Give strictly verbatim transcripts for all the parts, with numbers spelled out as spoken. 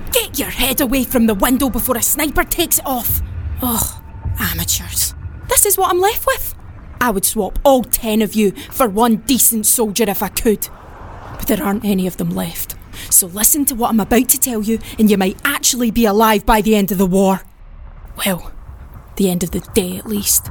Get your head away from the window before a sniper takes it off. Ugh, amateurs. This is what I'm left with. I would swap all ten of you for one decent soldier if I could. But there aren't any of them left. So listen to what I'm about to tell you, and you might actually be alive by the end of the war. Well, the end of the day at least.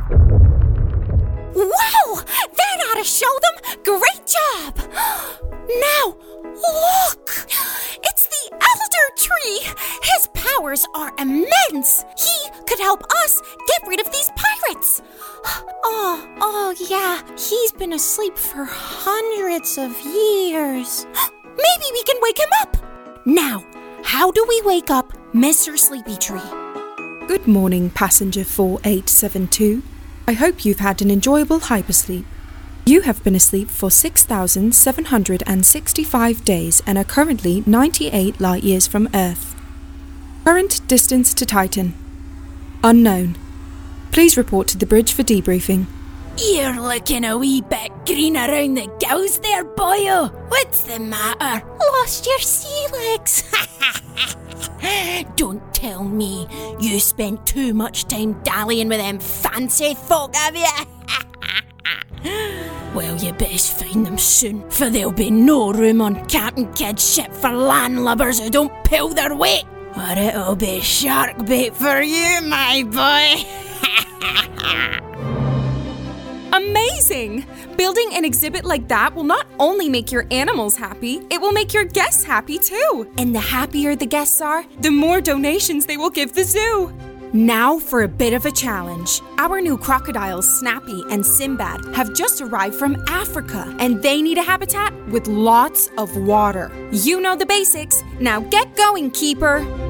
Wow! That ought to show them! Great job! Now, look! It's the Elder Tree! His powers are immense! He could help us get rid of these pirates! Oh, oh yeah, he's been asleep for hundreds of years. Maybe we can wake him up! Now, how do we wake up Mister Sleepy Tree? Good morning, passenger four eight seven two. I hope you've had an enjoyable hypersleep. You have been asleep for six thousand seven hundred sixty-five days and are currently ninety-eight light years from Earth. Current distance to Titan: unknown. Please report to the bridge for debriefing. You're looking a wee bit green around the gills there, boyo. What's the matter? Lost your sea legs. Don't tell me you spent too much time dallying with them fancy folk, have you? Well, you best find them soon, for there'll be no room on Captain Kidd's ship for landlubbers who don't pull their weight, or it'll be shark bait for you, my boy. Amazing! Building an exhibit like that will not only make your animals happy, it will make your guests happy too. And the happier the guests are, the more donations they will give the zoo. Now for a bit of a challenge. Our new crocodiles, Snappy and Sinbad, have just arrived from Africa, and they need a habitat with lots of water. You know the basics. Now get going, Keeper.